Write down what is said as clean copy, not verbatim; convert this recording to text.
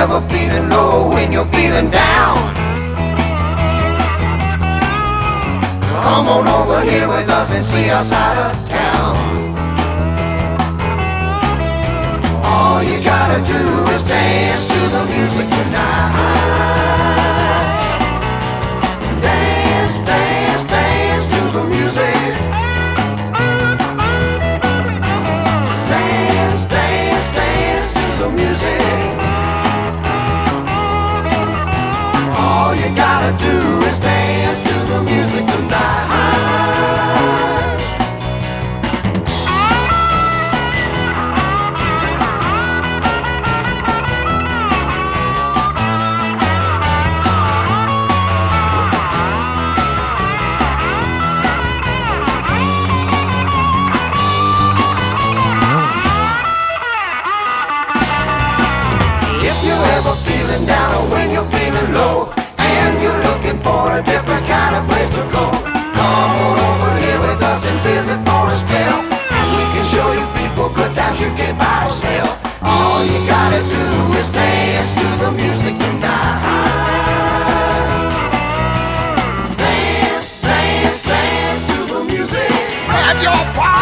ever feeling low, when you're feeling down, come on over here with us and see our side of town. All you gotta do is dance to the music tonight. Dance, dance, dance to the music. Dance, dance, dance to the music. All you gotta do is dance to the music tonight. Feeling down or when you're feeling low and you're looking for a different kind of place to go, come on over here with us and visit for a spell, and we can show you people good times you can buy or sell. All you gotta do is dance to the music tonight. Dance, dance, dance to the music. Grab your body.